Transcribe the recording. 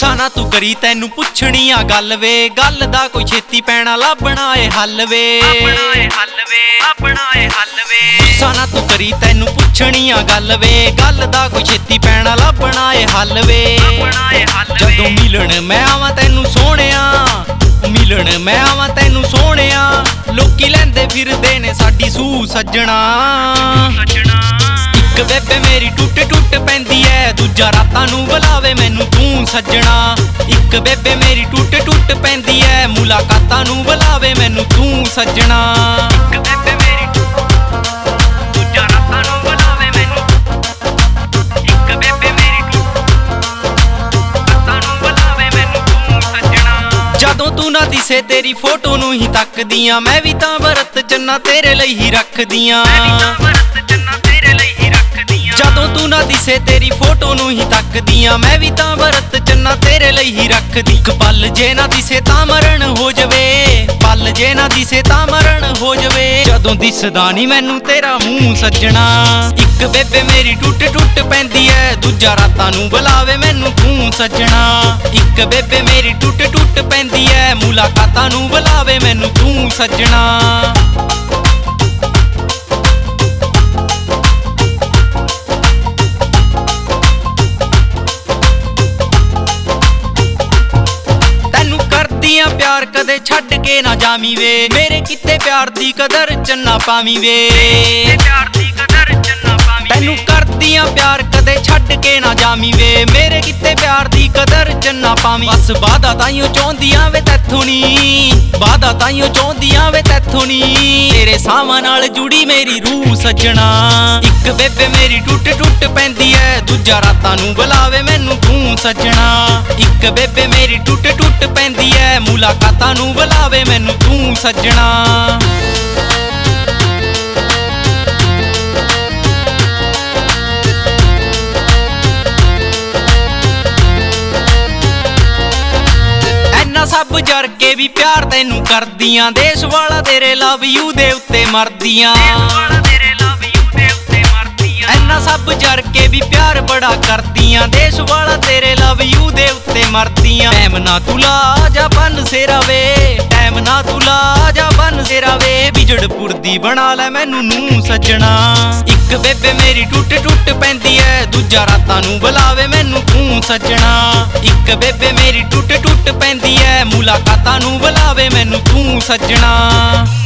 ਗੁੱਸਾ ਨਾ ਤੂੰ ਕਰੀ ਤੈਨੂੰ ਪੁੱਛਣੀ ਆ ਗੱਲ ਵੇ, ਗੱਲ ਦਾ ਕੋਈ ਛੇਤੀ ਪੈਣਾ ਲੱਭਣਾ ਏ ਹੱਲ ਵੇ, ਗੁੱਸਾ ਨਾ ਤੂੰ ਕਰੀ ਤੈਨੂੰ ਪੁੱਛਣੀ ਆ ਗੱਲ ਵੇ, ਗੱਲ ਦਾ ਕੋਈ ਛੇਤੀ ਪੈਣਾ ਲੱਭਣਾ ਏ ਹੱਲ ਵੇ। ਜਦੋਂ ਮਿਲਣ ਮੈਂ ਆਵਾਂ ਤੈਨੂੰ ਸੋਹਣਿਆ, ਮਿਲਣ ਮੈਂ ਆਵਾਂ ਤੈਨੂੰ ਸੋਹਣਿਆ, ਲੋਕੀ ਲੈਂਦੇ ਫਿਰਦੇ ਨੇ ਸਾਡੀ ਸੂਹ ਸੱਜਣਾ। ਇੱਕ ਬੇਬੇ ਮੇਰੀ ਟੁੱਟ ਟੁੱਟ ਪੈਂਦੀ ਐ, ਦੂਜਾ ਰਾਤਾਂ ਨੂੰ ਬੁਲਾਵੇ ਮੈਨੂੰ ਤੂੰ ਸੱਜਣਾ। ਇੱਕ ਬੇਬੇ ਮੇਰੀ ਟੁੱਟ ਟੁੱਟ ਪੈਂਦੀ ਐ, ਮੁਲਾਕਾਤਾਂ ਨੂੰ ਬੁਲਾਵੇ ਮੈਨੂੰ ਤੂੰ ਸੱਜਣਾ। ਇੱਕ ਬੇਬੇ ਮੇਰੀ ਦੂਜਾ ਰਾਤਾਂ ਨੂੰ ਬੁਲਾਵੇ ਮੈਨੂੰ, ਇੱਕ ਬੇਬੇ ਮੇਰੀ ਰਾਤਾਂ ਨੂੰ ਬੁਲਾਵੇ ਮੈਨੂੰ ਤੂੰ ਸੱਜਣਾ। ਜਦੋਂ ਤੂੰ ਨਾ ਦਿਸੇ ਤੇਰੀ ਫੋਟੋ ਨੂੰ ਹੀ ਤੱਕਦੀਆਂ, ਮੈਂ ਵੀ ਤਾਂ ਵਰਤ ਚੰਨਾ ਤੇਰੇ ਲਈ ਹੀ ਰੱਖਦੀਆਂ। ਜਦੋਂ ਤੂੰ ਨਾ ਦਿਸੇ ਤੇਰੀ ਫੋਟੋ ਨੂੰ ਹੀ ਤੱਕਦੀਆਂ, ਮੈਂ ਵੀ ਤਾਂ ਵਰਤ ਚੰਨਾ ਤੇਰੇ ਲਈ ਹੀ ਰੱਖਦੀ। ਇੱਕ ਪਲ ਜੇ ਨਾ ਦਿਸੇ ਤਾਂ ਮਰਨ ਹੋ ਜਵੇ, ਪਲ ਜੇ ਨਾ ਦਿਸੇ ਤਾਂ ਮਰਨ ਹੋ ਜਵੇ, ਜਦੋਂ ਦਿਸਦਾ ਨੀ ਮੈਨੂੰ ਤੇਰਾ ਮੂੰਹ ਸੱਜਣਾ। ਇੱਕ ਬੇਬੇ ਮੇਰੀ ਟੁੱਟ ਟੁੱਟ ਪੈਂਦੀ ਐ, ਦੂਜਾ ਰਾਤਾਂ ਨੂੰ ਬੁਲਾਵੇ ਮੈਨੂੰ ਤੂੰ ਸੱਜਣਾ। ਇੱਕ ਬੇਬੇ ਮੇਰੀ ਟੁੱਟ ਟੁੱਟ ਪੈਂਦੀ ਐ, ਮੁਲਾਕਾਤਾਂ ਨੂੰ ਬੁਲਾਵੇ ਮੈਨੂੰ ਤੂੰ ਸੱਜਣਾ। ਪਿਆਰ ਕਦੇ ਛੱਡ ਕੇ ਨਾ ਜਾਵੀਂ ਵੇ, ਮੇਰੇ ਕਿਤੇ ਪਿਆਰ ਦੀ ਕਦਰ ਚੰਨਾ ਪਾਵੀਂ ਵੇ। ਤੈਨੂੰ ਕਰਦੀਆਂ ਪਿਆਰ ਕਦੇ ਛੱਡ ਕੇ ਨਾ ਜਾਵੀਂ ਵੇ, ਮੇਰੇ ਕਿਤੇ ਪਿਆਰ ਦੀ ਕਦਰ ਚੰਨਾ ਪਾਵੀਂ। ਬਸ ਵਾਦਾ ਤਾਈਓ ਚਾਹੁੰਦੀਆਂ ਵੇ ਤੈਥੋਂ ਨੀ, ਵਾਦਾ ਤਾਈਓ ਚਾਹੁੰਦੀਆਂ ਵੇ ਤੈਥੋਂ ਨੀ, ਤੇਰੇ ਸਾਵਾਂ ਨਾਲ ਜੁੜੀ ਮੇਰੀ ਰੂਹ ਸੱਜਣਾ। ਇੱਕ ਬੇਬੇ ਮੇਰੀ ਟੁੱਟ ਟੁੱਟ ਪੈਂਦੀ ਐ, ਦੂਜਾ ਰਾਤਾਂ ਨੂੰ ਬੁਲਾਵੇ ਮੈਨੂੰ ਤੂੰ ਸੱਜਣਾ। ਇੱਕ ਬੇਬੇ ਮੇਰੀ ਟੁੱਟ ਟੁੱਟ ਪੈਂਦੀ ਐ, ਮੁਲਾਕਾਤਾਂ ਨੂੰ ਬੁਲਾਵੇ ਮੈਨੂੰ ਤੂੰ ਸੱਜਣਾ। ਸਭ ਜਰ ਕੇ ਵੀ ਪਿਆਰ ਤੈਨੂੰ ਕਰਦੀਆਂ, ਦੇਸ਼ ਵਾਲਾ ਤੇਰੇ ਲਵ ਯੂ ਦੇ ਉੱਤੇ ਮਰਦੀਆਂ। ਐਨਾ ਸਭ ਜਰ ਕੇ ਵੀ ਪਿਆਰ ਬੜਾ ਕਰਦੀਆਂ, ਦੇਸ਼ ਵਾਲਾ ਤੇਰੇ ਲਵ ਯੂ ਦੇ ਉੱਤੇ ਮਰਦੀਆਂ। ਟਾਈਮ ਨਾ ਤੂੰ ਲਾ ਜਾ ਬੰਨ ਸੇਰਾ ਵੇ, ਟਾਈਮ ਨਾ ਤੂੰ ਲਾ ਜਾ ਬੰਨ ਸੇਰਾ ਵੇ, ਵਿਜੜਪੁਰ ਦੀ ਬਣਾ ਲੈ ਮੈਨੂੰ ਨੂੰ ਸੱਜਣਾ। ਇੱਕ ਬੇਬੇ ਮੇਰੀ ਟੁੱਟ ਟੁੱਟ ਪੈਂਦੀ ਐ, ਦੂਜਾ ਰਾਤਾਂ ਨੂੰ ਬੁਲਾਵੇ ਮੈਨੂੰ ਤੂੰ ਸੱਜਣਾ। ਇੱਕ ਬੇਬੇ ਮੇਰੀ ਟੁੱਟ ਟੁੱਟ ਪੈਂਦੀ ਐ, ਮੁਲਾਕਾਤਾਂ ਨੂੰ ਬੁਲਾਵੇ ਮੈਨੂੰ ਤੂੰ ਸੱਜਣਾ।